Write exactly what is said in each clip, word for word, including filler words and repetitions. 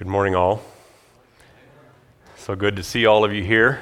Good morning, all. So good to see all of you here.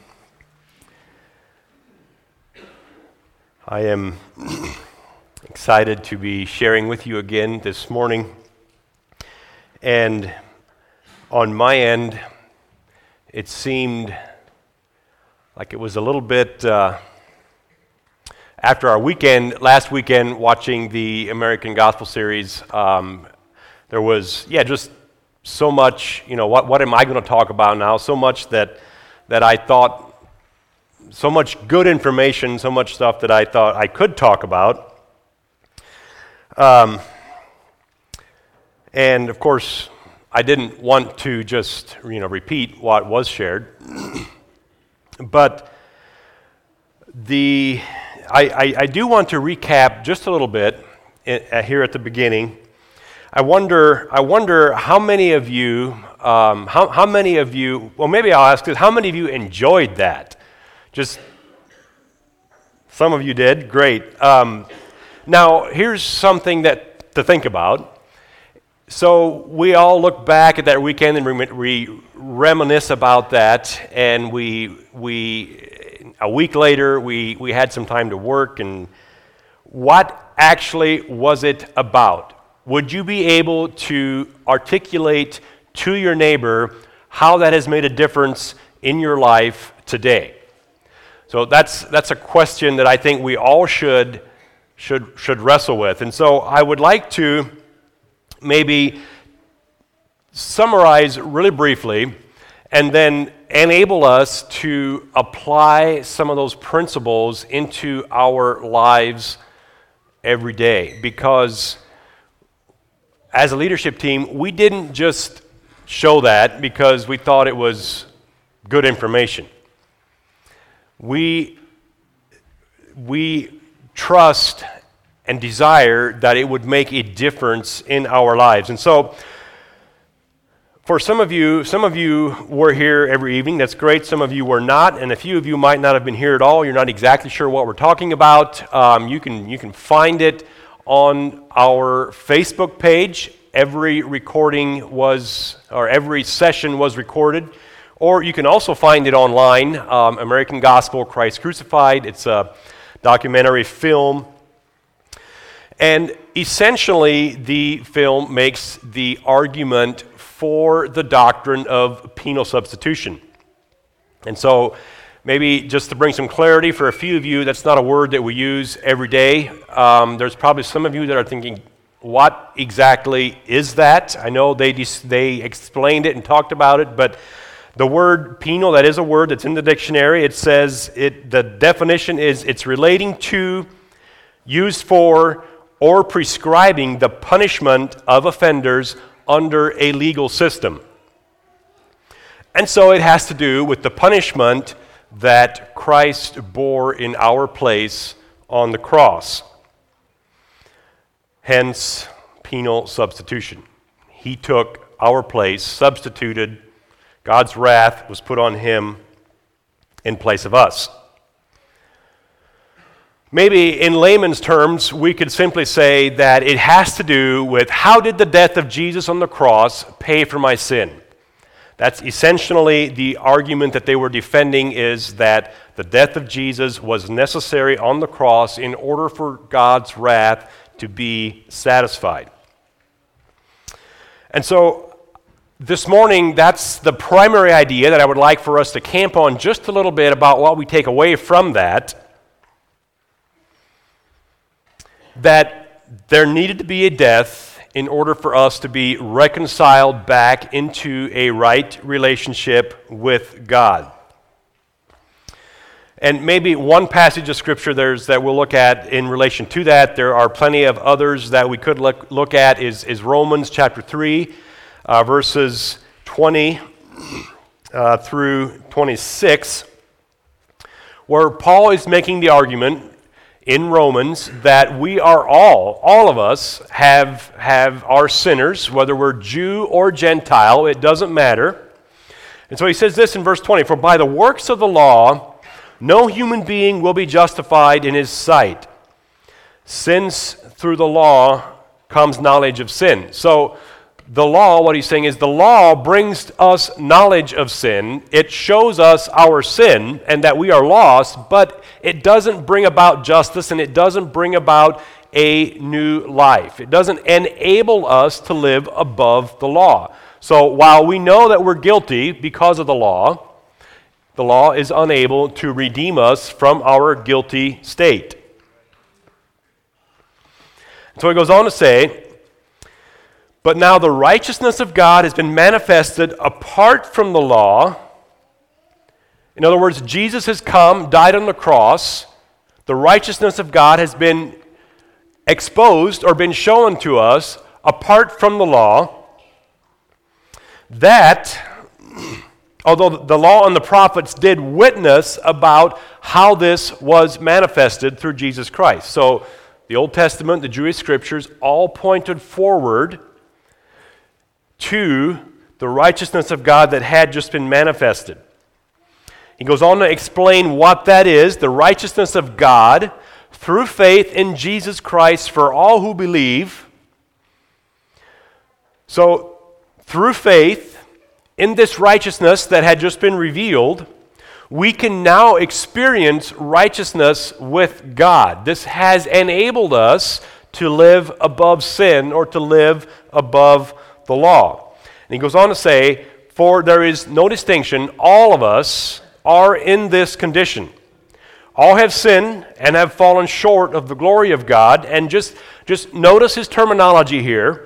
I am excited to be sharing with you again this morning. And on my end, it seemed like it was a little bit uh, after our weekend, last weekend, watching the American Gospel series. Um, there was, yeah, just so much, you know, what, what am I going to talk about now? So much that that I thought, so much good information, so much stuff that I thought I could talk about. Um, and of course, I didn't want to just, you know, repeat what was shared. But the I, I, I do want to recap just a little bit in, here at the beginning. I wonder, I wonder how many of you, um, how, how many of you, well, maybe I'll ask this, how many of you enjoyed that? Just, some of you did, great. Um, now, here's something that to think about. So, we all look back at that weekend and we, we reminisce about that, and we, we, a week later, we, we had some time to work, and what actually was it about? Would you be able to articulate to your neighbor how that has made a difference in your life today? So that's that's a question that I think we all should should should wrestle with. And so I would like to maybe summarize really briefly and then enable us to apply some of those principles into our lives every day, because as a leadership team, we didn't just show that because we thought it was good information. We, we trust and desire that it would make a difference in our lives. And so, for some of you, some of you were here every evening. That's great. Some of you were not, and a few of you might not have been here at all. You're not exactly sure what we're talking about. Um, you can you can find it on our Facebook page. Every recording was, or every session was recorded. Or you can also find it online, um, American Gospel, Christ Crucified. It's a documentary film. And essentially, the film makes the argument for the doctrine of penal substitution. And so, maybe just to bring some clarity for a few of you, that's not a word that we use every day. Um, there's probably some of you that are thinking, what exactly is that? I know they they explained it and talked about it, but the word penal, that is a word that's in the dictionary. It says, it. the definition is it's relating to, used for, or prescribing the punishment of offenders under a legal system. And so it has to do with the punishment that Christ bore in our place on the cross. Hence, penal substitution. He took our place, substituted. God's wrath was put on him in place of us. Maybe in layman's terms, we could simply say that it has to do with how did the death of Jesus on the cross pay for my sin? That's essentially the argument that they were defending, is that the death of Jesus was necessary on the cross in order for God's wrath to be satisfied. And so this morning, that's the primary idea that I would like for us to camp on just a little bit about what we take away from that. That there needed to be a death in order for us to be reconciled back into a right relationship with God. And maybe one passage of Scripture there's that we'll look at in relation to that. There are plenty of others that we could look, look at is, is Romans chapter three, uh, verses twenty uh, through twenty-six, where Paul is making the argument in Romans that we are all, all of us have, have are sinners, whether we're Jew or Gentile, it doesn't matter. And so he says this in verse twenty, "For by the works of the law, no human being will be justified in his sight, since through the law comes knowledge of sin." So the law, what he's saying is the law brings us knowledge of sin. It shows us our sin and that we are lost, but it doesn't bring about justice and it doesn't bring about a new life. It doesn't enable us to live above the law. So while we know that we're guilty because of the law, the law is unable to redeem us from our guilty state. So he goes on to say, but now the righteousness of God has been manifested apart from the law. In other words, Jesus has come, died on the cross. The righteousness of God has been exposed or been shown to us apart from the law. That, although the law and the prophets did witness about how this was manifested through Jesus Christ. So the Old Testament, the Jewish scriptures, all pointed forward to the righteousness of God that had just been manifested. He goes on to explain what that is, the righteousness of God through faith in Jesus Christ for all who believe. So, through faith in this righteousness that had just been revealed, we can now experience righteousness with God. This has enabled us to live above sin or to live above the law. And he goes on to say, for there is no distinction, all of us are in this condition. All have sinned and have fallen short of the glory of God. And just, just notice his terminology here.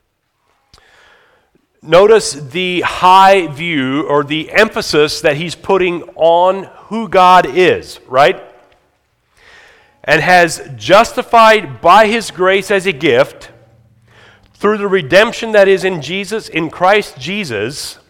Notice the high view or the emphasis that he's putting on who God is, right? And has justified by his grace as a gift through the redemption that is in Jesus, in Christ Jesus,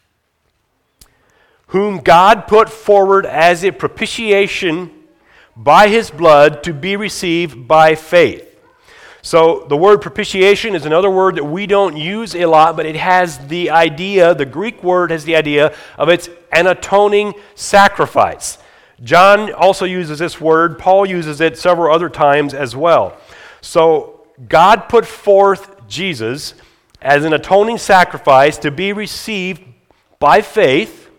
whom God put forward as a propitiation by his blood to be received by faith. So the word propitiation is another word that we don't use a lot, but it has the idea, the Greek word has the idea of it's an atoning sacrifice. John also uses this word. Paul uses it several other times as well. So God put forth Jesus as an atoning sacrifice to be received by faith.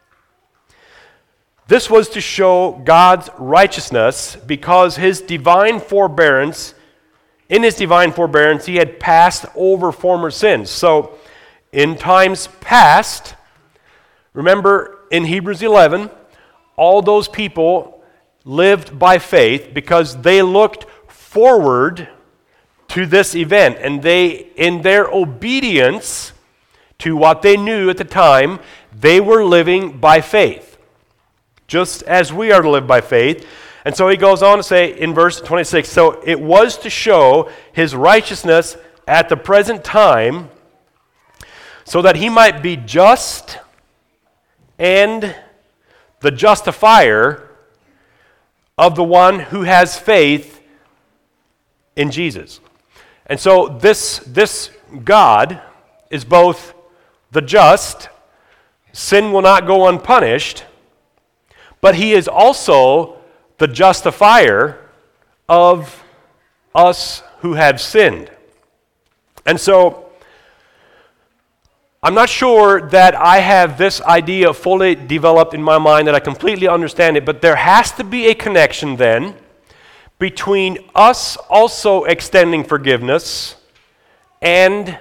This was to show God's righteousness because his divine forbearance, in his divine forbearance, he had passed over former sins. So in times past, remember in Hebrews eleven, all those people lived by faith because they looked forward to this event, and they, in their obedience to what they knew at the time, they were living by faith, just as we are to live by faith. And so he goes on to say in verse twenty-six, so it was to show his righteousness at the present time, so that he might be just and the justifier of the one who has faith in Jesus. And so this, this God is both the just, sin will not go unpunished, but he is also the justifier of us who have sinned. And so I'm not sure that I have this idea fully developed in my mind, that I completely understand it, but there has to be a connection then between us also extending forgiveness and,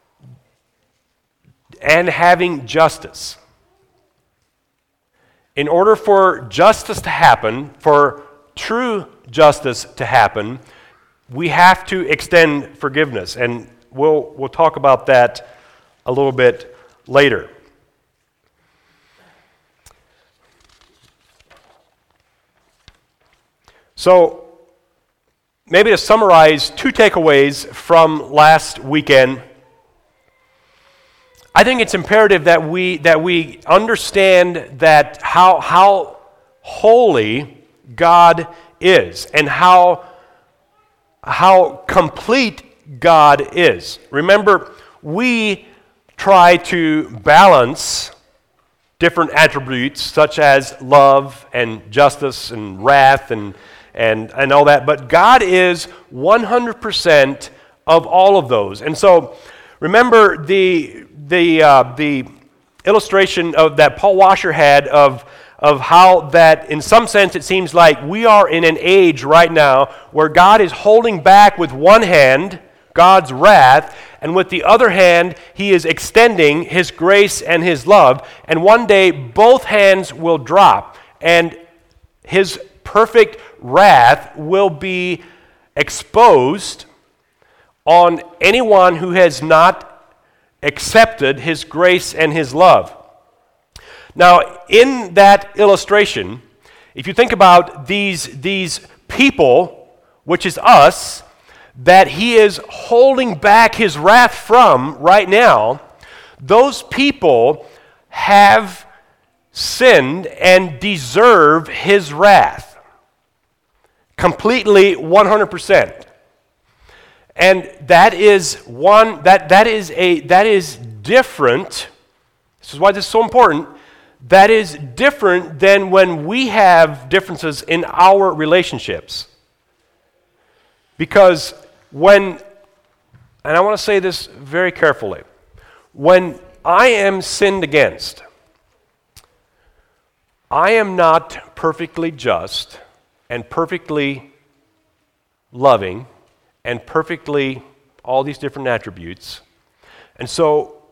and having justice. In order for justice to happen, for true justice to happen, we have to extend forgiveness. And we'll, we'll talk about that a little bit later. So, maybe to summarize two takeaways from last weekend, I think it's imperative that we that we understand that how how holy God is and how how complete God is. Remember, we try to balance different attributes such as love and justice and wrath and and and all that, but God is one hundred percent of all of those. And so Remember the the uh, the illustration of that Paul Washer had of of how that in some sense it seems like we are in an age right now where God is holding back with one hand God's wrath, and with the other hand he is extending his grace and his love, and one day both hands will drop and his perfect wrath will be exposed on anyone who has not accepted his grace and his love. Now, in that illustration, if you think about these, these people, which is us, that he is holding back his wrath from right now, those people have sinned and deserve his wrath. Completely, one hundred percent. And that is one, that, that is a, that is different. This is why this is so important. That is different than when we have differences in our relationships. Because when, and I want to say this very carefully, when I am sinned against, I am not perfectly just and perfectly loving and perfectly all these different attributes. And so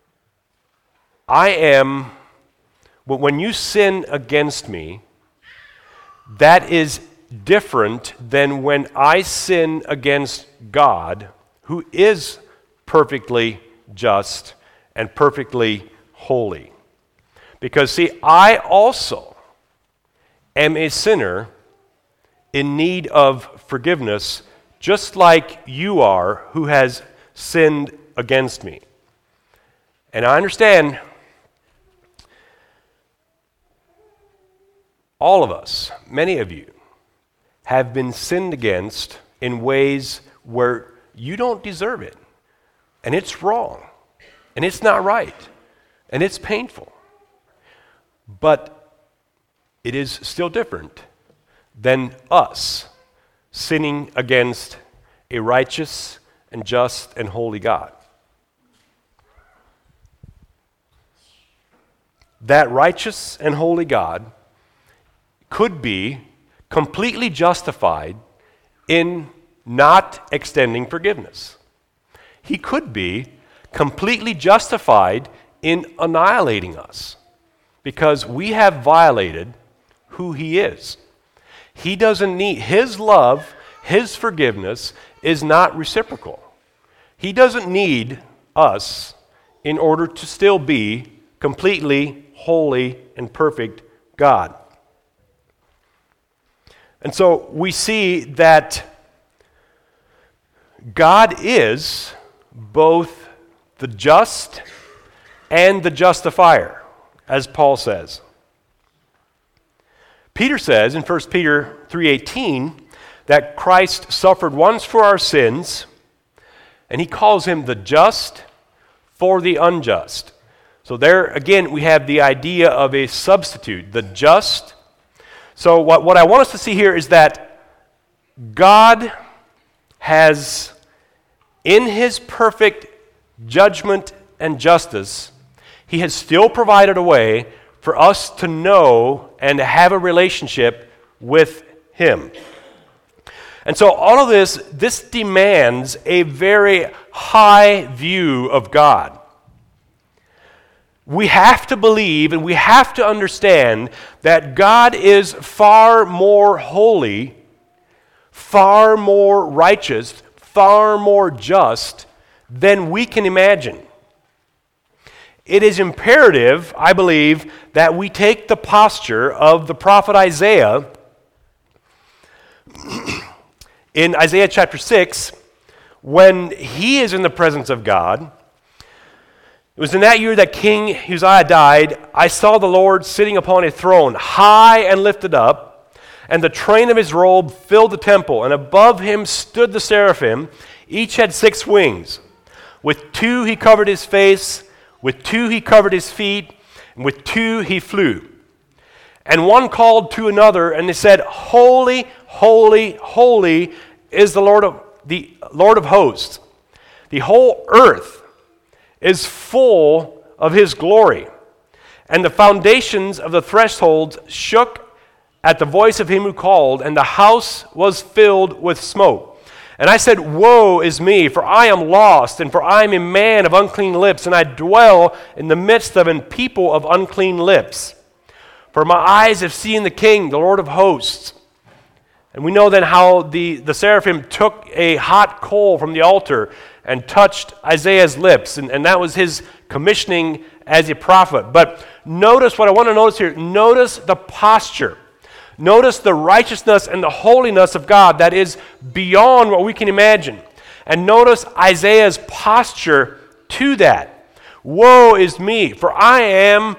I am, but when you sin against me, that is different than when I sin against God, who is perfectly just and perfectly holy. Because, see, I also am a sinner in need of forgiveness, just like you are, who has sinned against me. And I understand all of us, many of you, have been sinned against in ways where you don't deserve it. And it's wrong. And it's not right. And it's painful. But it is still different than us sinning against a righteous and just and holy God. That righteous and holy God could be completely justified in not extending forgiveness. He could be completely justified in annihilating us because we have violated who he is. He doesn't need, his love, his forgiveness is not reciprocal. He doesn't need us in order to still be completely holy and perfect God. And so we see that God is both the just and the justifier, as Paul says. Peter says in First Peter three eighteen that Christ suffered once for our sins, and he calls him the just for the unjust. So there again we have the idea of a substitute, the just. So what, what I want us to see here is that God has, in his perfect judgment and justice, he has still provided a way for us to know and to have a relationship with him. And so all of this, this demands a very high view of God. We have to believe and we have to understand that God is far more holy, far more righteous, far more just than we can imagine. It is imperative, I believe, that we take the posture of the prophet Isaiah in Isaiah chapter six, when he is in the presence of God. It was in that year that King Uzziah died. I saw the Lord sitting upon a throne, high and lifted up, and the train of his robe filled the temple, and above him stood the seraphim. Each had six wings. With two he covered his face, with two he covered his feet, and with two he flew. And one called to another, and they said, Holy, holy, holy is the Lord of the Lord of hosts. The whole earth is full of his glory. And the foundations of the thresholds shook at the voice of him who called, and the house was filled with smoke. And I said, Woe is me, for I am lost, and for I am a man of unclean lips, and I dwell in the midst of a people of unclean lips. For my eyes have seen the King, the Lord of hosts. And we know then how the, the seraphim took a hot coal from the altar and touched Isaiah's lips, and, and that was his commissioning as a prophet. But notice what I want to notice here. Notice the posture. Notice the righteousness and the holiness of God that is beyond what we can imagine. And notice Isaiah's posture to that. Woe is me, for I am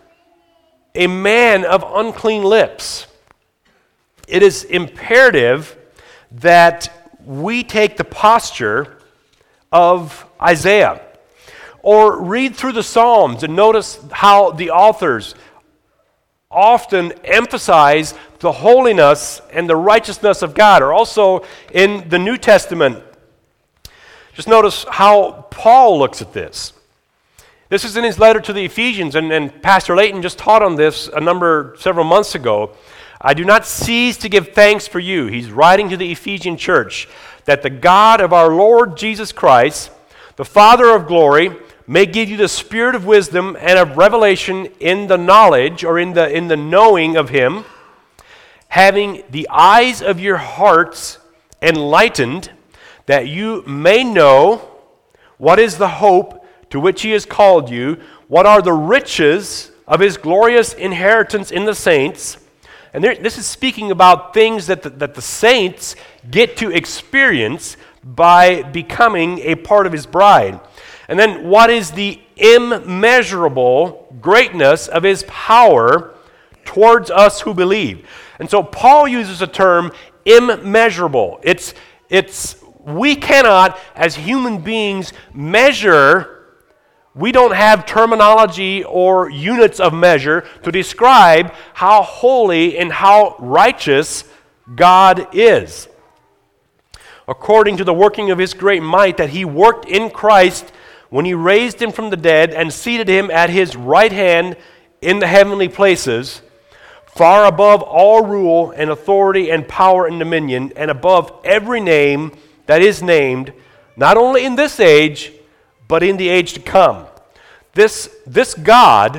a man of unclean lips. It is imperative that we take the posture of Isaiah. Or read through the Psalms and notice how the authors often emphasize the holiness and the righteousness of God. Or also in the New Testament, just notice how Paul looks at this. This is in his letter to the Ephesians, and, and Pastor Layton just taught on this a number, several months ago. I do not cease to give thanks for you. He's writing to the Ephesian church, that the God of our Lord Jesus Christ, the Father of glory, may give you the spirit of wisdom and of revelation in the knowledge, or in the in the knowing of him, having the eyes of your hearts enlightened, that you may know what is the hope to which he has called you, what are the riches of his glorious inheritance in the saints. And there, this is speaking about things that the, that the saints get to experience by becoming a part of his bride. And then what is the immeasurable greatness of his power towards us who believe. And so Paul uses the term immeasurable. It's, it's, we cannot, as human beings, measure. We don't have terminology or units of measure to describe how holy and how righteous God is. According to the working of his great might that he worked in Christ when he raised him from the dead and seated him at his right hand in the heavenly places, far above all rule and authority and power and dominion, and above every name that is named, not only in this age, but in the age to come. This, this God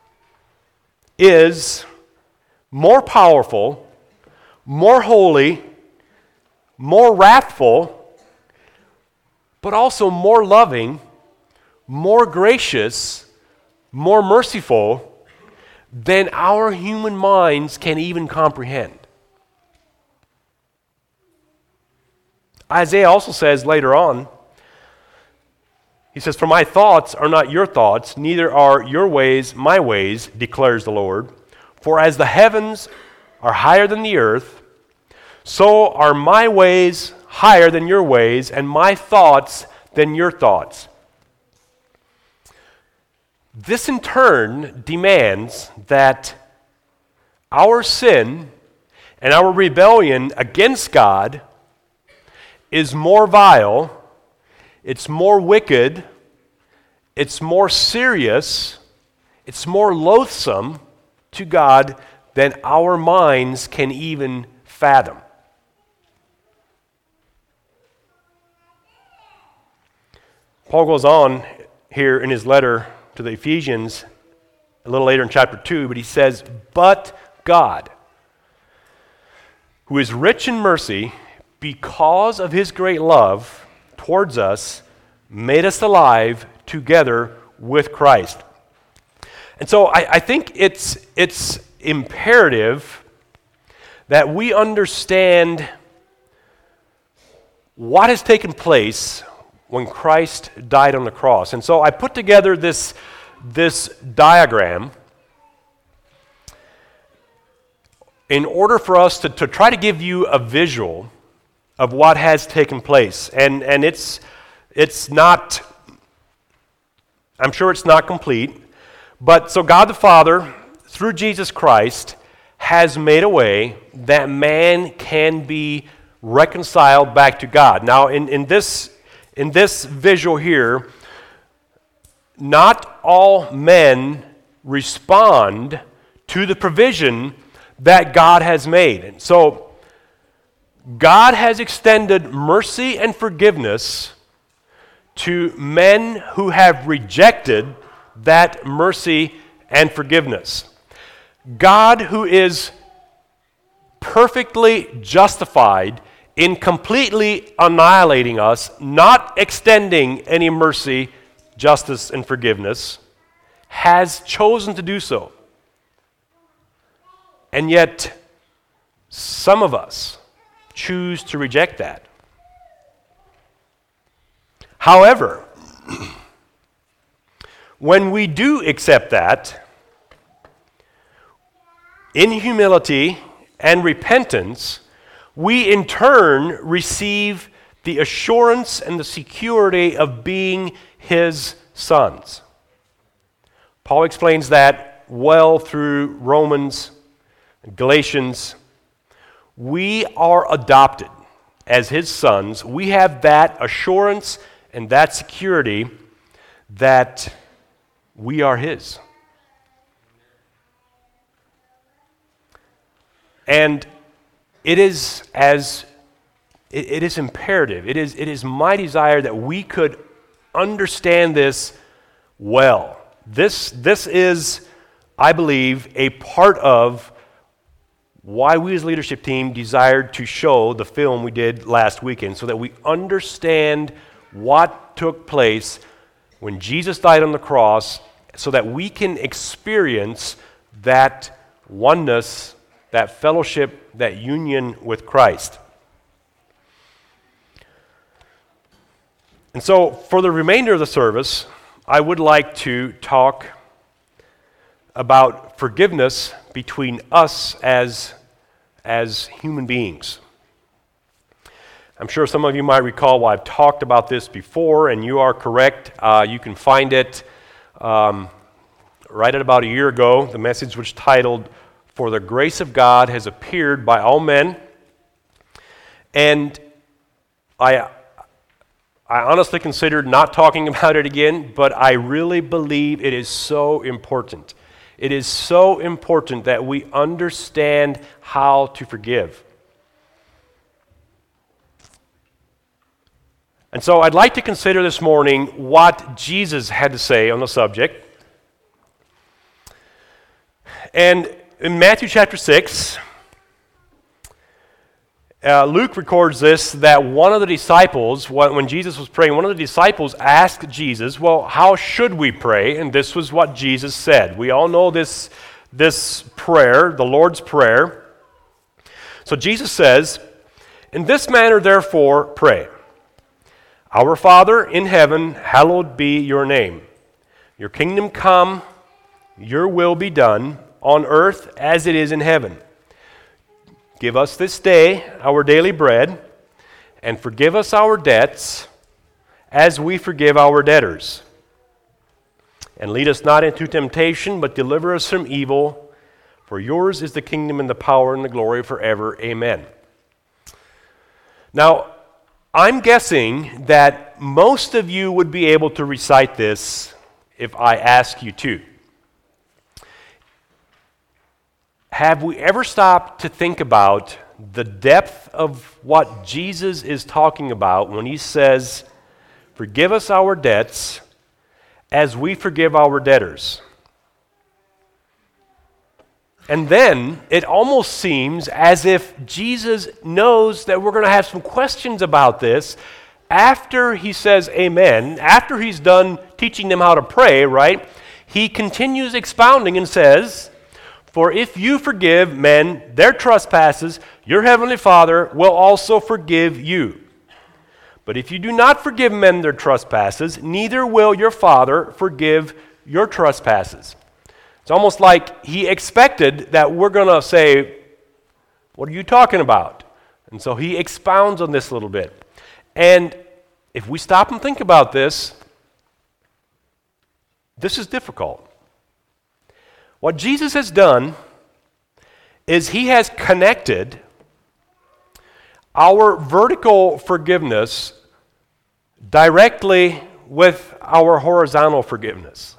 is more powerful, more holy, more wrathful, but also more loving, more gracious, more merciful than our human minds can even comprehend. Isaiah also says later on, he says, For my thoughts are not your thoughts, neither are your ways my ways, declares the Lord. For as the heavens are higher than the earth, so are my ways higher than your ways, and my thoughts than your thoughts. This in turn demands that our sin and our rebellion against God is more vile, it's more wicked, it's more serious, it's more loathsome to God than our minds can even fathom. Paul goes on here in his letter to the Ephesians a little later in chapter two, but he says, But God, who is rich in mercy, because of his great love towards us, made us alive together with Christ. And so I, I think it's, it's imperative that we understand what has taken place when Christ died on the cross. And so I put together this, this diagram in order for us to, to try to give you a visual of what has taken place. And, and it's, it's not, I'm sure it's not complete, but so God the Father, through Jesus Christ, has made a way that man can be reconciled back to God. Now, in, in this In this visual here, not all men respond to the provision that God has made. And so, God has extended mercy and forgiveness to men who have rejected that mercy and forgiveness. God, who is perfectly justified in completely annihilating us, not extending any mercy, justice, and forgiveness, has chosen to do so. And yet, some of us choose to reject that. However, when we do accept that, in humility and repentance, we in turn receive the assurance and the security of being His sons. Paul explains that well through Romans, Galatians. We are adopted as His sons. We have that assurance and that security that we are His. And it is as it, it is imperative. It is it is my desire that we could understand this well. This this is, I believe, a part of why we as a leadership team desired to show the film we did last weekend, so that we understand what took place when Jesus died on the cross, so that we can experience that oneness, that fellowship, that union with Christ. And so, for the remainder of the service, I would like to talk about forgiveness between us as, as human beings. I'm sure some of you might recall why I've talked about this before, and you are correct. Uh, you can find it um, right at about a year ago. The message was titled, "For the Grace of God Has Appeared by All Men." And I, I honestly considered not talking about it again, but I really believe it is so important. It is so important that we understand how to forgive. And so I'd like to consider this morning what Jesus had to say on the subject. And in Matthew chapter six, uh, Luke records this, that one of the disciples, when Jesus was praying, one of the disciples asked Jesus, well, how should we pray? And this was what Jesus said. We all know this, this prayer, the Lord's Prayer. So Jesus says, "In this manner, therefore, pray. Our Father in heaven, hallowed be your name. Your kingdom come, your will be done, on earth as it is in heaven. Give us this day our daily bread, and forgive us our debts as we forgive our debtors. And lead us not into temptation, but deliver us from evil. For yours is the kingdom and the power and the glory forever. Amen." Now, I'm guessing that most of you would be able to recite this if I ask you to. Have we ever stopped to think about the depth of what Jesus is talking about when He says, "Forgive us our debts as we forgive our debtors"? And then it almost seems as if Jesus knows that we're going to have some questions about this after He says amen, after He's done teaching them how to pray, right? He continues expounding and says, "For if you forgive men their trespasses, your heavenly Father will also forgive you. But if you do not forgive men their trespasses, neither will your Father forgive your trespasses." It's almost like He expected that we're going to say, "What are you talking about?" And so He expounds on this a little bit. And if we stop and think about this, this is difficult. What Jesus has done is He has connected our vertical forgiveness directly with our horizontal forgiveness?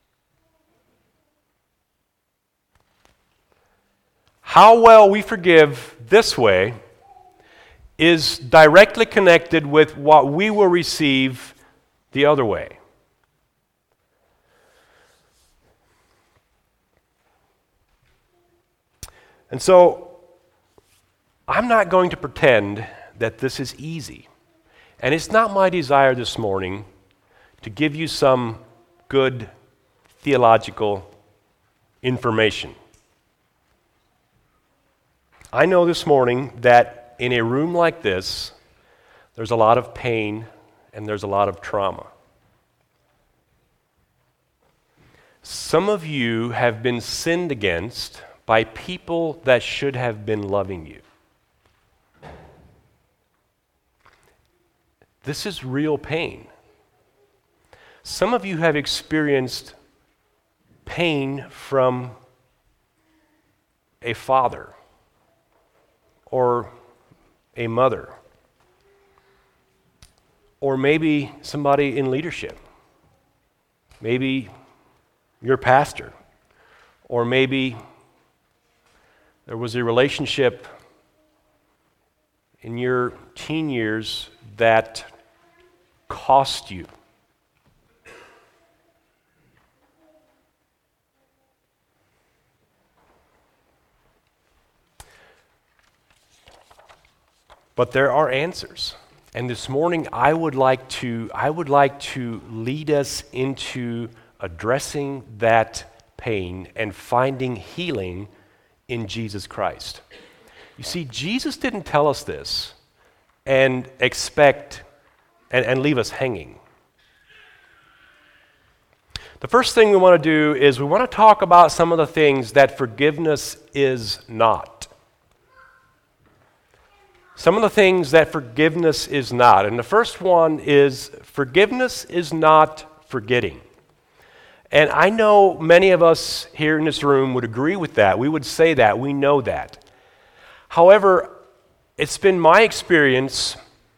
How well we forgive this way is directly connected with what we will receive the other way. And so, I'm not going to pretend that this is easy. And it's not my desire this morning to give you some good theological information. I know this morning that in a room like this, there's a lot of pain and there's a lot of trauma. Some of you have been sinned against by people that should have been loving you. This is real pain. Some of you have experienced pain from a father or a mother, or maybe somebody in leadership, maybe your pastor, or maybe there was a relationship in your teen years that cost you. But there are answers. And this morning I would like to I would like to lead us into addressing that pain and finding healing in Jesus Christ. You see, Jesus didn't tell us this and expect and, and leave us hanging. The first thing we want to do is we want to talk about some of the things that forgiveness is not. Some of the things that forgiveness is not. And the first one is forgiveness is not forgetting. And I know many of us here in this room would agree with that. We would say that. We know that. However, it's been my experience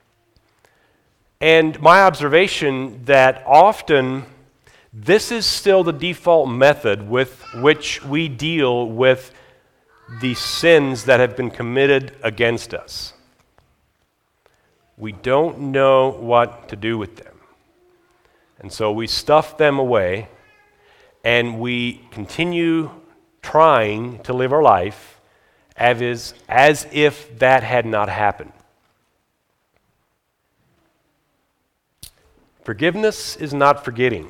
and my observation that often this is still the default method with which we deal with the sins that have been committed against us. We don't know what to do with them. And so we stuff them away and we continue trying to live our life as, is, as if that had not happened. Forgiveness is not forgetting.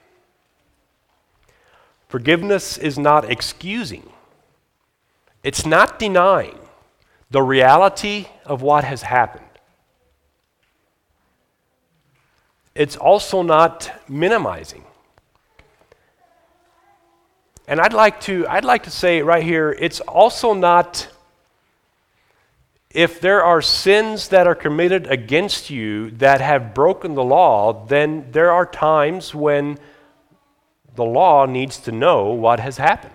Forgiveness is not excusing. It's not denying the reality of what has happened. It's also not minimizing. And I'd like to I'd like to say right here, it's also not, if there are sins that are committed against you that have broken the law, then there are times when the law needs to know what has happened.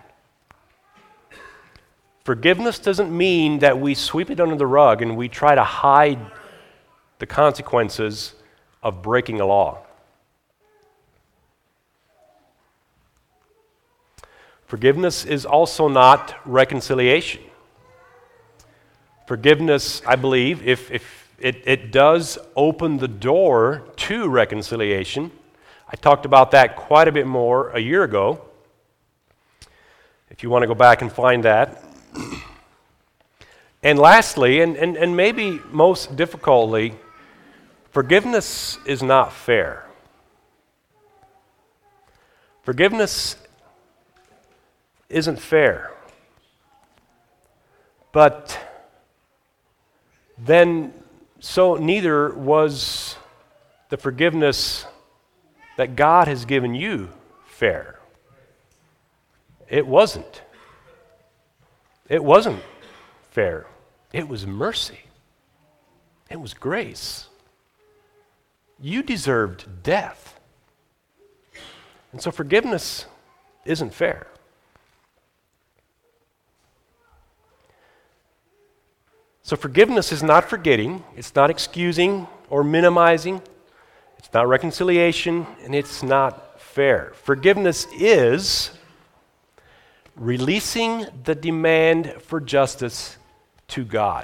Forgiveness doesn't mean that we sweep it under the rug and we try to hide the consequences of breaking a law. Forgiveness is also not reconciliation. Forgiveness, I believe, if, if it, it does open the door to reconciliation. I talked about that quite a bit more a year ago. If you want to go back and find that. And lastly, and, and, and maybe most difficultly, forgiveness is not fair. Forgiveness isn't fair. But then, so neither was the forgiveness that God has given you fair. It wasn't. It wasn't fair. It was mercy. It was grace. You deserved death. And so forgiveness isn't fair. So forgiveness is not forgetting, it's not excusing or minimizing, It's not reconciliation, and it's not fair. Forgiveness is releasing the demand for justice to God.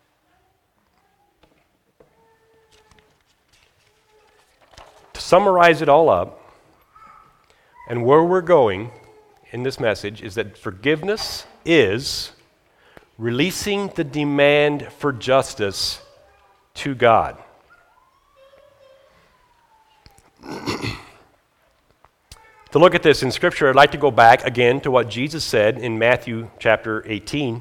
To summarize it all up, and where we're going in this message is that forgiveness is releasing the demand for justice to God. To look at this in Scripture, I'd like to go back again to what Jesus said in Matthew chapter eighteen.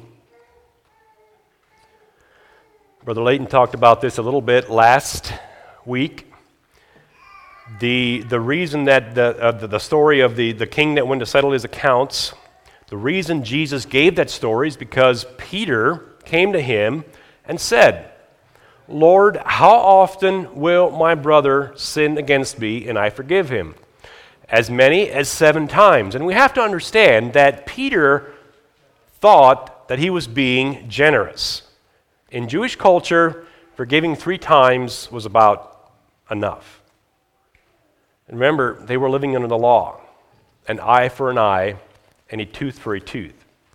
Brother Layton talked about this a little bit last week. The, the reason that the, uh, the, the story of the, the king that went to settle his accounts, the reason Jesus gave that story is because Peter came to him and said, Lord, how often will my brother sin against me and I forgive him? As many as seven times. And we have to understand that Peter thought that he was being generous. In Jewish culture, forgiving three times was about enough. And remember, they were living under the law, an eye for an eye and a tooth for a tooth.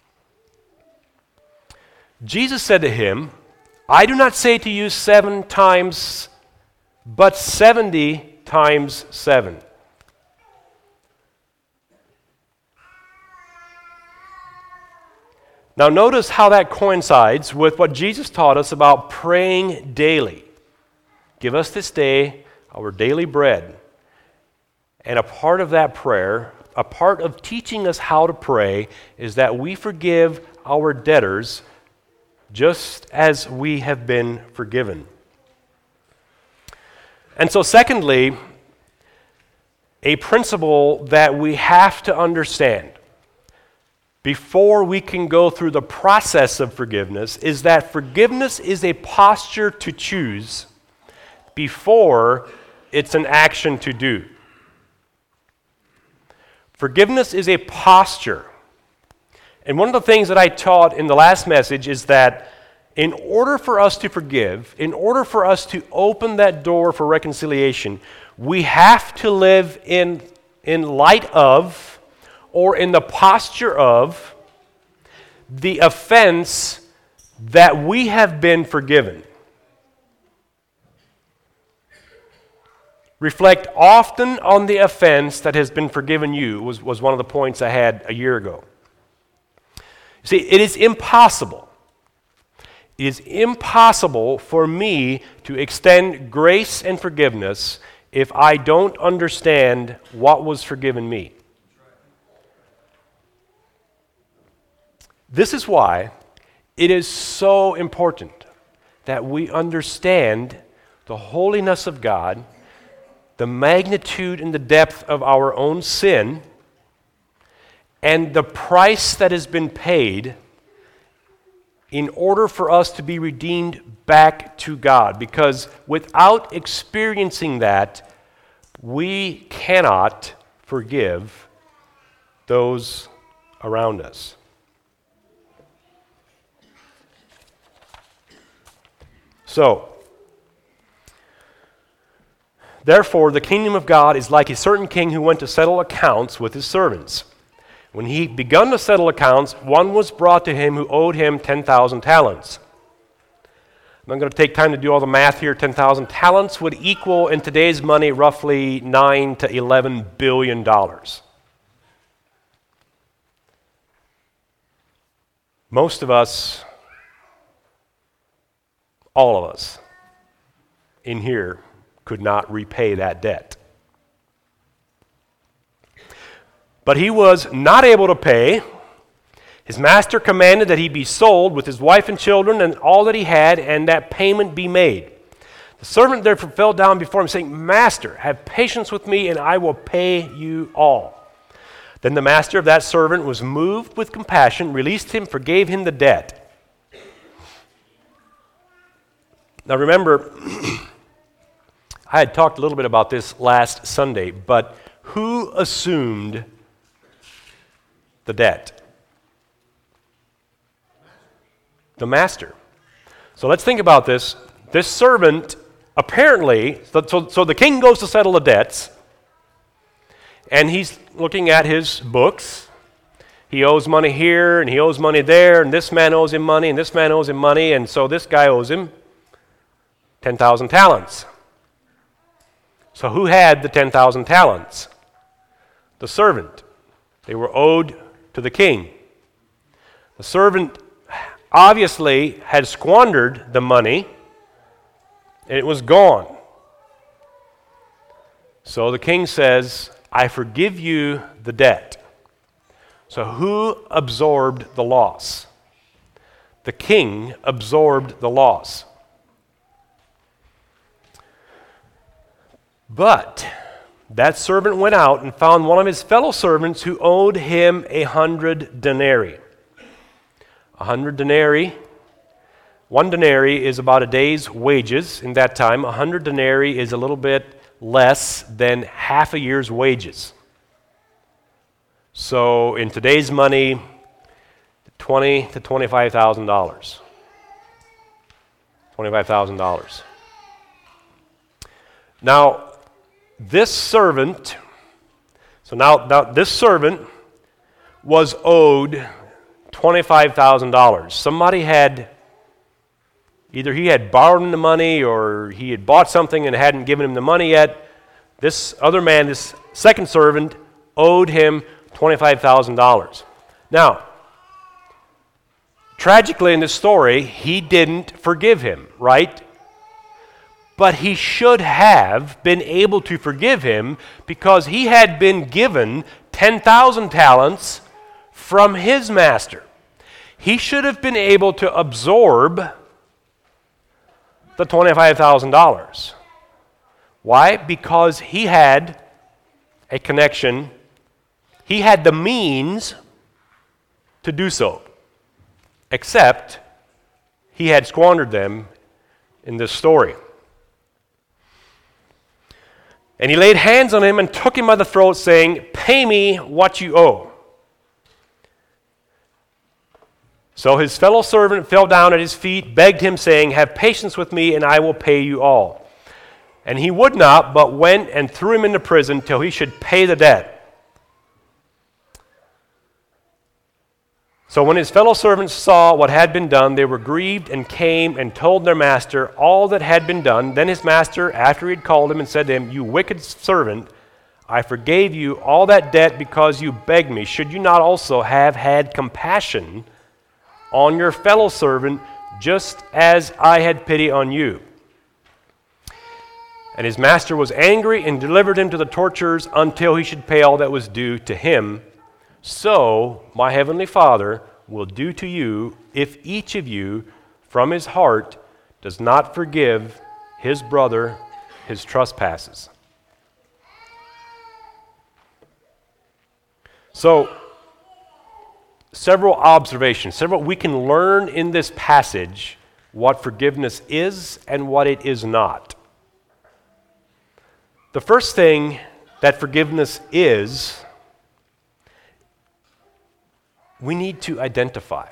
Jesus said to him, I do not say to you seven times, but seventy times seven. Now notice how that coincides with what Jesus taught us about praying daily. Give us this day our daily bread. And a part of that prayer, a part of teaching us how to pray, is that we forgive our debtors just as we have been forgiven. And so secondly, a principle that we have to understand before we can go through the process of forgiveness is that forgiveness is a posture to choose before it's an action to do. Forgiveness is a posture. And one of the things that I taught in the last message is that in order for us to forgive, in order for us to open that door for reconciliation, we have to live in, in light of or in the posture of the offense that we have been forgiven. Reflect often on the offense that has been forgiven you was, was one of the points I had a year ago. See, it is impossible. It is impossible for me to extend grace and forgiveness if I don't understand what was forgiven me. This is why it is so important that we understand the holiness of God, the magnitude and the depth of our own sin, and the price that has been paid in order for us to be redeemed back to God. Because without experiencing that, we cannot forgive those around us. So, therefore, the kingdom of God is like a certain king who went to settle accounts with his servants. When he begun to settle accounts, one was brought to him who owed him ten thousand talents. I'm not going to take time to do all the math here. ten thousand talents would equal, in today's money, roughly nine to eleven billion dollars. Most of us, all of us in here, could not repay that debt. But he was not able to pay. His master commanded that he be sold with his wife and children and all that he had, and that payment be made. The servant therefore fell down before him, saying, Master, have patience with me, and I will pay you all. Then the master of that servant was moved with compassion, released him, forgave him the debt. Now remember, I had talked a little bit about this last Sunday, but who assumed the debt? The master. So let's think about this. This servant apparently, so, so, so the king goes to settle the debts, and he's looking at his books. He owes money here, and he owes money there, and this man owes him money, and this man owes him money, and so this guy owes him ten thousand talents. So who had the ten thousand talents? The servant. They were owed to the king. The servant obviously had squandered the money, and it was gone. So the king says, I forgive you the debt. So who absorbed the loss? The king absorbed the loss. But that servant went out and found one of his fellow servants who owed him a hundred denarii. A hundred denarii, one denarii is about a day's wages in that time. A hundred denarii is a little bit less than half a year's wages. So in today's money, twenty to twenty-five thousand dollars. Twenty-five thousand dollars. Now, this servant, so now, now this servant was owed twenty-five thousand dollars. Somebody had, either he had borrowed the money or he had bought something and hadn't given him the money yet. This other man, this second servant, owed him twenty-five thousand dollars. Now, tragically in this story, he didn't forgive him, right? But he should have been able to forgive him because he had been given ten thousand talents from his master. He should have been able to absorb the twenty-five thousand dollars. Why? Because he had a connection. He had the means to do so, except he had squandered them in this story. And he laid hands on him and took him by the throat, saying, pay me what you owe. So his fellow servant fell down at his feet, begged him, saying, have patience with me, and I will pay you all. And he would not, but went and threw him into prison till he should pay the debt. So when his fellow servants saw what had been done, they were grieved and came and told their master all that had been done. Then his master, after he had called him and said to him, you wicked servant, I forgave you all that debt because you begged me. Should you not also have had compassion on your fellow servant, just as I had pity on you? And his master was angry and delivered him to the torturers until he should pay all that was due to him. So my heavenly Father will do to you if each of you from his heart does not forgive his brother his trespasses. So, several observations, several we can learn in this passage what forgiveness is and what it is not. The first thing that forgiveness is, we need to identify.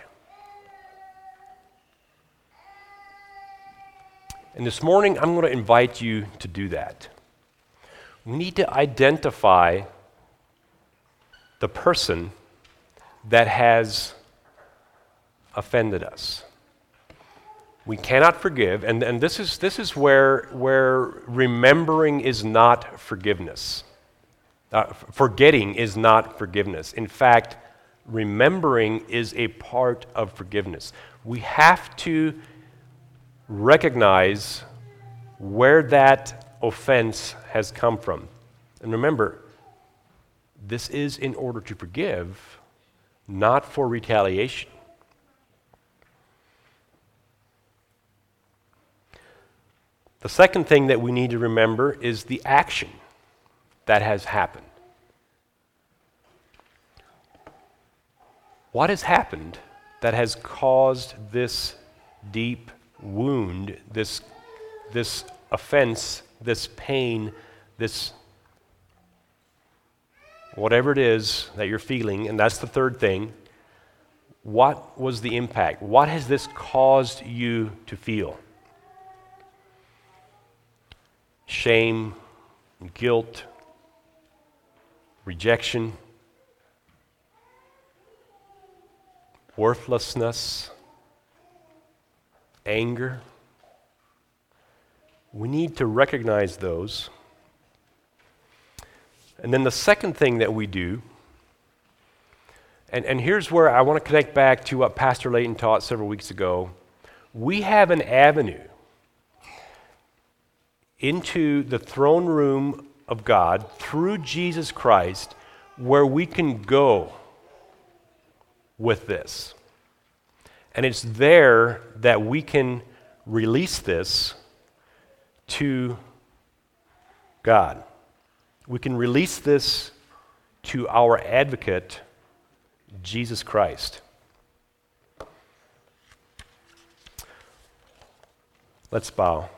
And this morning, I'm going to invite you to do that. We need to identify the person that has offended us. We cannot forgive, and, and this is this is where, where remembering is not forgiveness. Uh, forgetting is not forgiveness. In fact, remembering is a part of forgiveness. We have to recognize where that offense has come from. And remember, this is in order to forgive, not for retaliation. The second thing that we need to remember is the action that has happened. What has happened that has caused this deep wound, this, this offense, this pain, this whatever it is that you're feeling, and that's the third thing. What was the impact? What has this caused you to feel? shame, guilt, rejection, worthlessness, anger. We need to recognize those. And then the second thing that we do, and, and here's where I want to connect back to what Pastor Layton taught several weeks ago. We have an avenue into the throne room of God through Jesus Christ where we can go with this. And it's there that we can release this to God. We can release this to our advocate, Jesus Christ. Let's bow.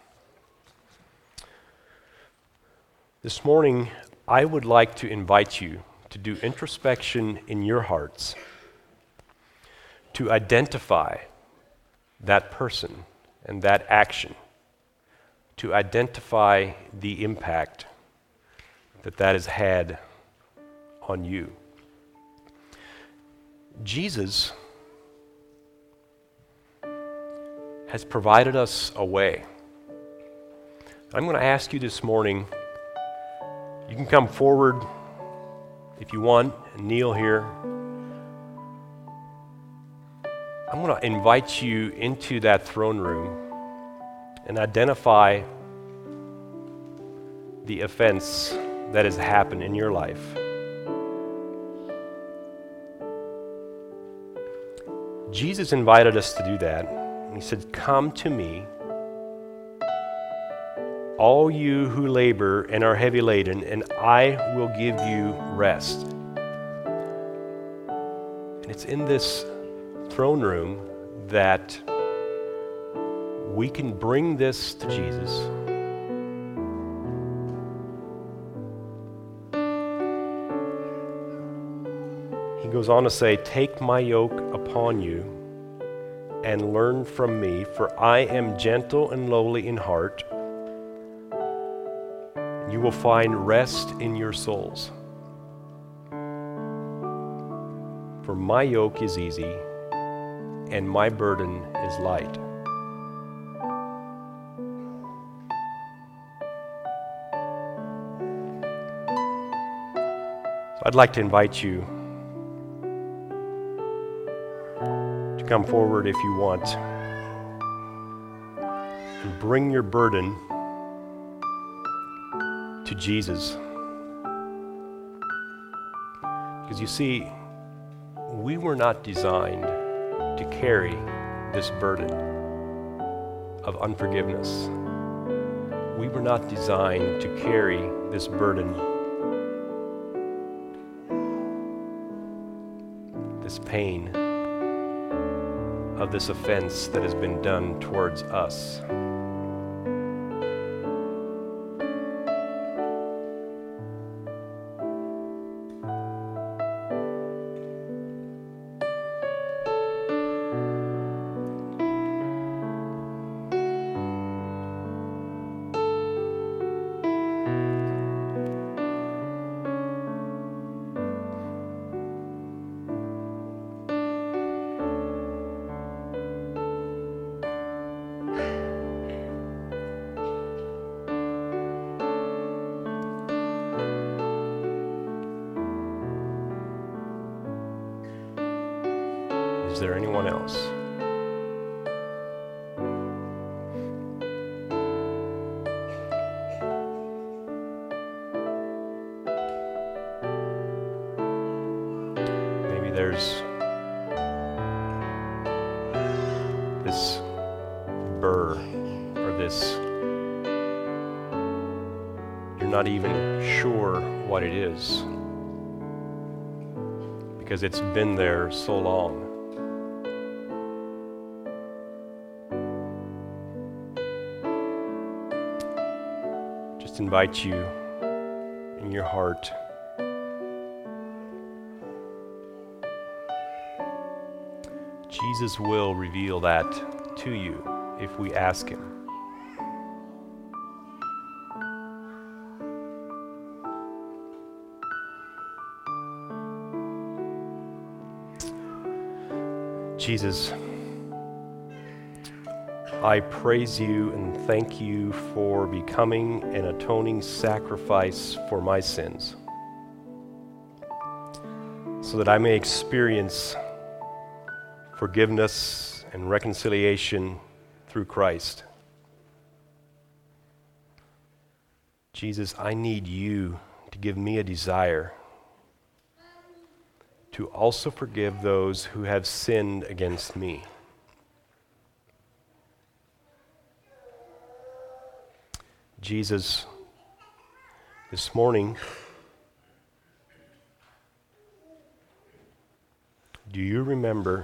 This morning, I would like to invite you to do introspection in your hearts, to identify that person and that action, to identify the impact that that has had on you. Jesus has provided us a way. I'm going to ask you this morning, you can come forward if you want and kneel here. I'm going to invite you into that throne room and identify the offense that has happened in your life. Jesus invited us to do that. And he said, "Come to me, all you who labor and are heavy laden, and I will give you rest." And it's in this throne room that we can bring this to Jesus. He goes on to say, "Take my yoke upon you and learn from me, for I am gentle and lowly in heart. You will find rest in your souls. For my yoke is easy and my burden is light." So I'd like to invite you to come forward if you want and bring your burden to Jesus. Because you see, we were not designed to carry this burden of unforgiveness. We were not designed to carry this burden, this pain of this offense that has been done towards us. Is there anyone else? Maybe there's this burr or this, you're not even sure what it is because it's been there so long. Invite you in your heart Jesus will reveal that to you if we ask him. Jesus, I praise you and thank you for becoming an atoning sacrifice for my sins, so that I may experience forgiveness and reconciliation through Christ. Jesus, I need you to give me a desire to also forgive those who have sinned against me. Jesus, this morning, do you remember,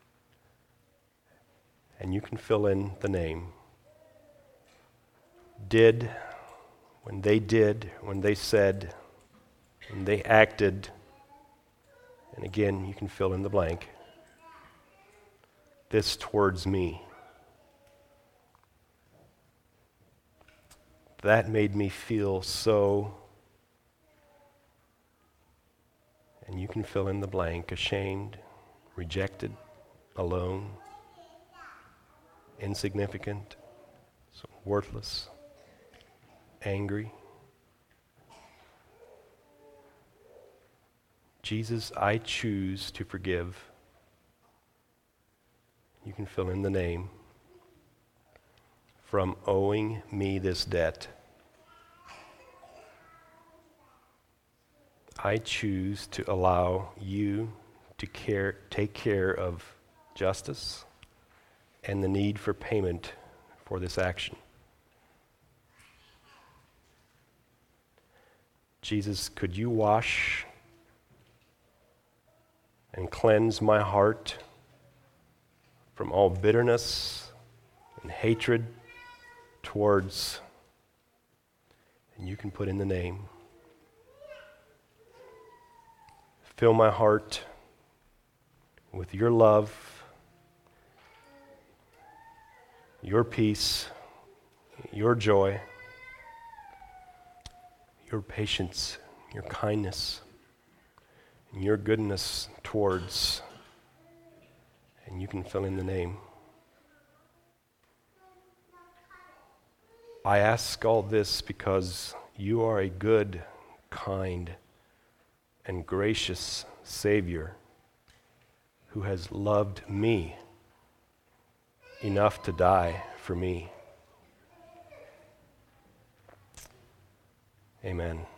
and you can fill in the name, did, when they did, when they said, when they acted, and again, you can fill in the blank, this towards me. That made me feel so, and you can fill in the blank, ashamed, rejected, alone, insignificant, so worthless, angry. Jesus, I choose to forgive. You can fill in the name. From owing me this debt. I choose to allow you to care, take care of justice and the need for payment for this action. Jesus, could you wash and cleanse my heart from all bitterness and hatred towards, and you can put in the name. Fill my heart with your love, your peace, your joy, your patience, your kindness, and your goodness towards, and you can fill in the name. I ask all this because you are a good, kind, and gracious Savior who has loved me enough to die for me. Amen.